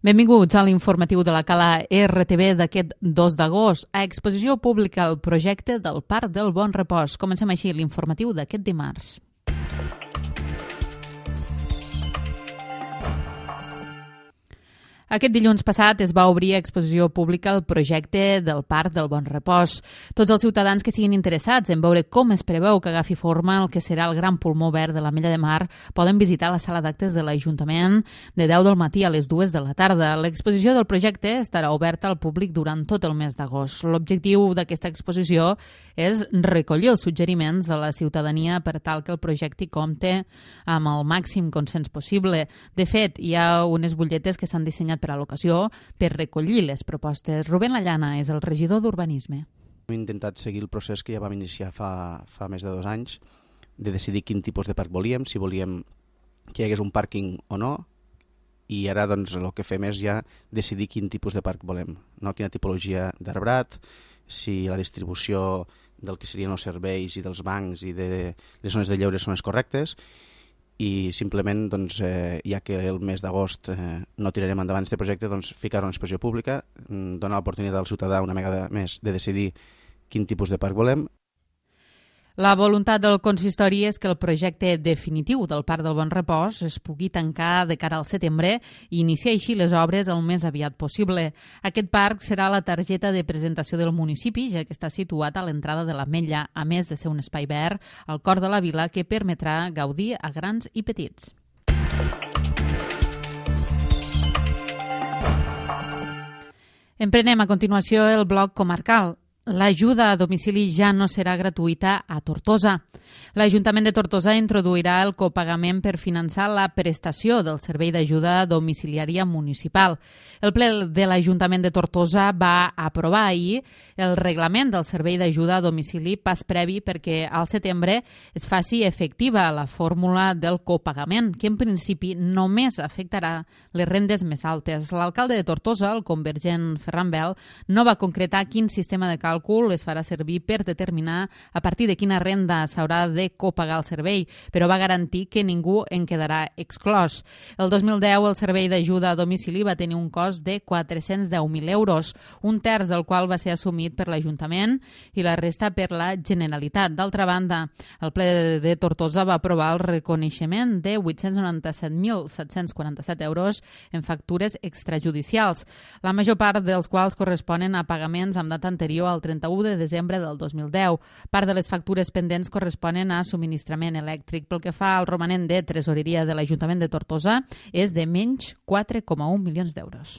Benvinguts a l'informatiu de la Cala RTV d'aquest 2 d'agost. A exposició pública el projecte del Parc del Bon Repòs. Comencem així l'informatiu d'aquest dimarts. Aquest dilluns passat es va obrir a exposició pública el projecte del Parc del Bon Repòs. Tots els ciutadans que siguin interessats en veure com es preveu que agafi forma el que serà el gran pulmó verd de l'Ametlla de Mar poden visitar la sala d'actes de l'Ajuntament de 10 del matí a les 2 de la tarda. L'exposició del projecte estarà oberta al públic durant tot el mes d'agost. L'objectiu d'aquesta exposició és recollir els suggeriments de la ciutadania per tal que el projecte compte amb el màxim consens possible. De fet, hi ha unes butlletes que s'han dissenyat per a l'ocasió per recollir les propostes. Rubén Lallana és el regidor d'Urbanisme. Hem intentat seguir el procés que ja vam iniciar fa més de 2 anys, de decidir quin tipus de parc volíem, si volíem que hi hagués un pàrquing o no, i ara doncs, el que fem és ja decidir quin tipus de parc volem, no? Quina tipologia d'arbrat, si la distribució del que serien els serveis i dels bancs i de les zones de lleure són les correctes, i simplement, doncs, ja que el mes d'agost no tirarem endavant aquest projecte, doncs, ficar-ho en exposició pública, donar l'oportunitat al ciutadà una vegada més de decidir quin tipus de parc volem. La voluntat del consistori és que el projecte definitiu del Parc del Bon Repòs es pugui tancar de cara al setembre i iniciar així les obres el més aviat possible. Aquest parc serà la targeta de presentació del municipi, ja que està situat a l'entrada de l'Ametlla, a més de ser un espai verd al cor de la vila que permetrà gaudir a grans i petits. Emprenem a continuació el bloc comarcal. L'ajuda a domicili ja no serà gratuïta a Tortosa. L'Ajuntament de Tortosa introduirà el copagament per finançar la prestació del servei d'ajuda domiciliària municipal. El ple de l'Ajuntament de Tortosa va aprovar ahir el reglament del servei d'ajuda a domicili pas previ perquè al setembre es faci efectiva la fórmula del copagament, que en principi només afectarà les rendes més altes. L'alcalde de Tortosa, el convergent Ferran Bel, no va concretar quin sistema de càlcul es farà servir per determinar a partir de quina renda s'haurà de copagar el servei, però va garantir que ningú en quedarà exclòs. El 2010 el servei d'ajuda a domicili va tenir un cost de 410.000 euros, un terç del qual va ser assumit per l'Ajuntament i la resta per la Generalitat. D'altra banda, el ple de Tortosa va aprovar el reconeixement de 897.747 euros en factures extrajudicials, la major part dels quals corresponen a pagaments amb data anterior al 31 de desembre del 2010. Part de les factures pendents corresponen a subministrament elèctric. Pel que fa al romanent de tresoreria de l'Ajuntament de Tortosa, és de menys 4,1 milions d'euros.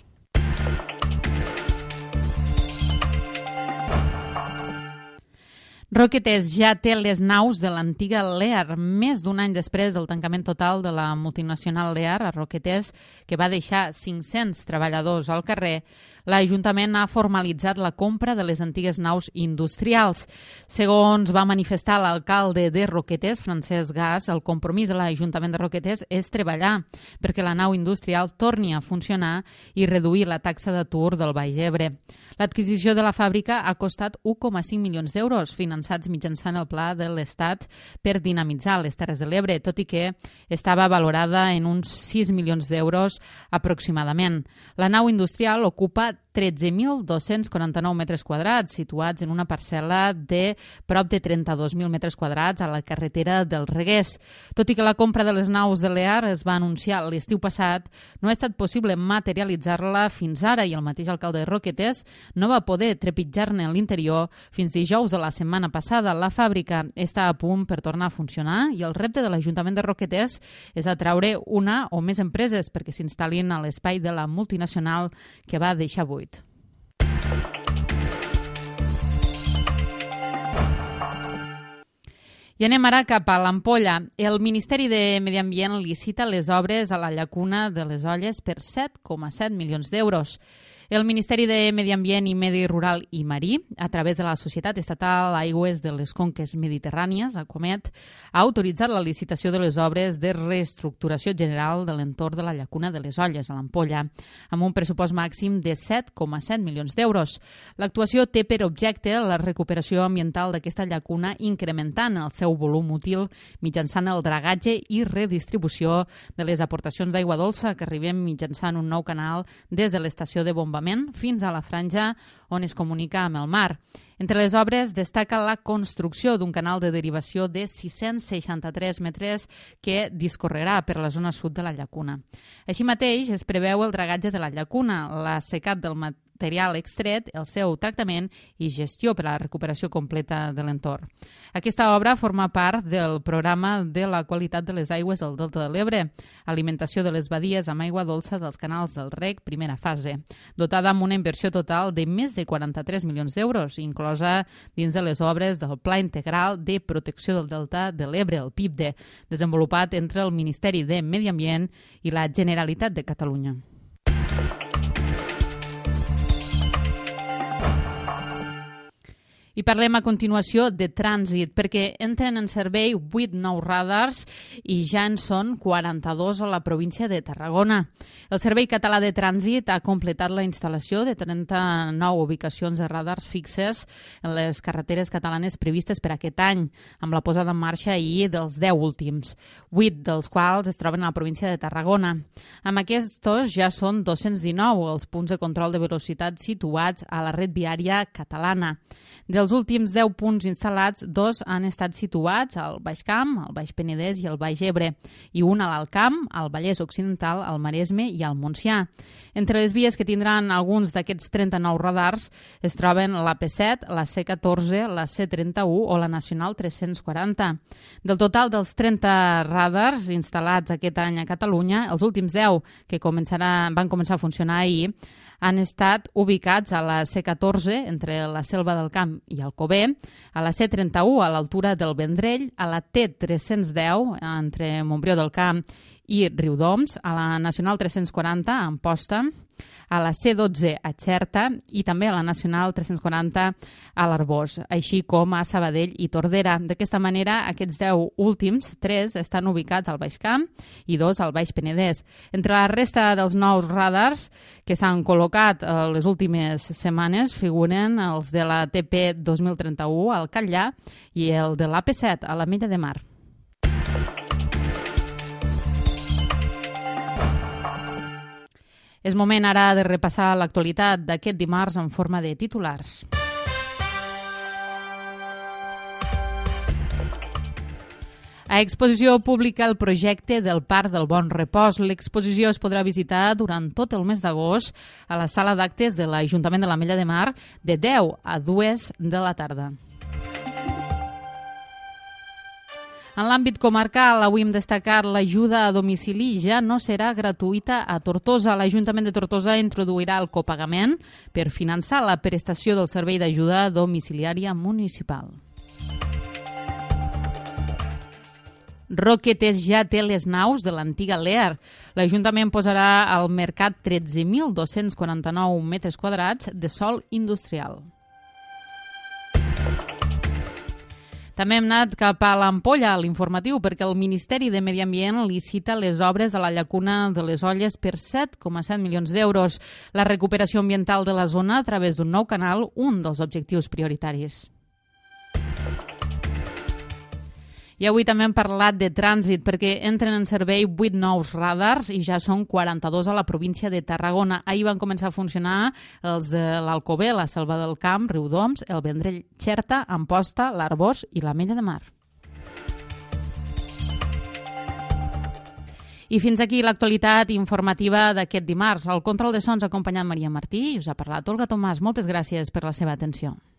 Roquetes ja té les naus de l'antiga Lear. Més d'un any després del tancament total de la multinacional Lear a Roquetes, que va deixar 500 treballadors al carrer, l'Ajuntament ha formalitzat la compra de les antigues naus industrials. Segons va manifestar l'alcalde de Roquetes, Francesc Gas, el compromís de l'Ajuntament de Roquetes és treballar perquè la nau industrial torni a funcionar i reduir la taxa d'atur del Baix Ebre. L'adquisició de la fàbrica ha costat 1,5 milions d'euros, finançats mitjançant el Pla de l'Estat per dinamitzar les Terres de l'Ebre, tot i que estava valorada en uns 6 milions d'euros aproximadament. La nau industrial ocupa 13.249 metres quadrats, situats en una parcel·la de prop de 32.000 metres quadrats a la carretera del Reguers. Tot i que la compra de les naus de Lear es va anunciar l'estiu passat, no ha estat possible materialitzar-la fins ara i el mateix alcalde de Roquetes no va poder trepitjar-ne l'interior fins dijous de la setmana passada. La fàbrica està a punt per tornar a funcionar i el repte de l'Ajuntament de Roquetes és atraure una o més empreses perquè s'instal·lin a l'espai de la multinacional que va deixar buit. I anem ara cap a l'Ampolla. El Ministeri de Medi Ambient licita les obres a la llacuna de les Olles per 7,7 milions d'euros. El Ministeri de Medi Ambient i Medi Rural i Marí, a través de la Societat Estatal Aigües de les Conques Mediterrànies, ACOMET, ha autoritzat la licitació de les obres de reestructuració general de l'entorn de la llacuna de les Olles, a l'Ampolla, amb un pressupost màxim de 7,7 milions d'euros. L'actuació té per objecte la recuperació ambiental d'aquesta llacuna, incrementant el seu volum útil mitjançant el dragatge i redistribució de les aportacions d'aigua dolça que arribem mitjançant un nou canal des de l'estació de bombament fins a la franja on es comunica amb el mar. Entre les obres destaca la construcció d'un canal de derivació de 663 metres que discorrerà per la zona sud de la llacuna. Així mateix, es preveu el dragatge de la llacuna, l'assecat del material extret, el seu tractament i gestió per a la recuperació completa de l'entorn. Aquesta obra forma part del programa de la qualitat de les aigües del Delta de l'Ebre, alimentació de les badies amb aigua dolça dels canals del Rec, primera fase, dotada amb una inversió total de més de 43 milions d'euros, inclosa dins de les obres del Pla Integral de Protecció del Delta de l'Ebre, el PIPDE, desenvolupat entre el Ministeri de Medi Ambient i la Generalitat de Catalunya. I parlem a continuació de trànsit, perquè entren en servei 8 nous radars i ja en són 42 a la província de Tarragona. El Servei Català de Trànsit ha completat la instal·lació de 39 ubicacions de radars fixes en les carreteres catalanes previstes per aquest any, amb la posada en marxa ahir dels 10 últims, 8 dels quals es troben a la província de Tarragona. Amb aquests ja són 219 els punts de control de velocitat situats a la red viària catalana. Dels últims 10 punts instal·lats, 2 han estat situats al Baix Camp, al Baix Penedès i al Baix Ebre, i un a l'Alt Camp, al Vallès Occidental, al Maresme i al Montsià. Entre les vies que tindran alguns d'aquests 39 radars es troben la P7, la C14, la C31 o la Nacional 340. Del total dels 30 radars instal·lats aquest any a Catalunya, els últims 10 que van començar a funcionar ahir han estat ubicats a la C14, entre la Selva del Camp i Alcover, a la C31, a l'altura del Vendrell, a la T310, entre Montbrió del Camp i Riudoms, a la Nacional 340, a Amposta, a la C12 a Xerta i també a la Nacional 340 a l'Arbós, així com a Sabadell i Tordera. D'aquesta manera, aquests 10 últims, 3 estan ubicats al Baix Camp i 2 al Baix Penedès. Entre la resta dels nous radars que s'han col·locat les últimes setmanes figuren els de la TP 2031 al Catllà i el de l'AP7 a l'Ametlla de Mar. És moment ara de repassar l'actualitat d'aquest dimarts en forma de titulars. A exposició pública el projecte del Parc del Bon Repòs. L'exposició es podrà visitar durant tot el mes d'agost a la sala d'actes de l'Ajuntament de l'Ametlla de Mar de 10 a 2 de la tarda. En l'àmbit comarcal, avui hem destacat l'ajuda a domicili ja no serà gratuïta a Tortosa. L'Ajuntament de Tortosa introduirà el copagament per finançar la prestació del servei d'ajuda domiciliària municipal. Roquetes ja té les naus de l'antiga Lear. L'Ajuntament posarà al mercat 13.249 metres quadrats de sòl industrial. També hem anat cap a l'Ampolla, a l'informatiu, perquè el Ministeri de Medi Ambient licita les obres a la llacuna de les Olles per 7,7 milions d'euros. La recuperació ambiental de la zona a través d'un nou canal, un dels objectius prioritaris. I avui també hem parlat de trànsit perquè entren en servei 8 nous radars i ja són 42 a la província de Tarragona. Ahir van començar a funcionar els de l'Alcover, la Selva del Camp, Riudoms, el Vendrell, Xerta, Amposta, l'Arbós i l'Ametlla de Mar. I fins aquí l'actualitat informativa d'aquest dimarts. Al control de sons ha acompanyat Maria Martí i us ha parlat Olga Tomàs. Moltes gràcies per la seva atenció.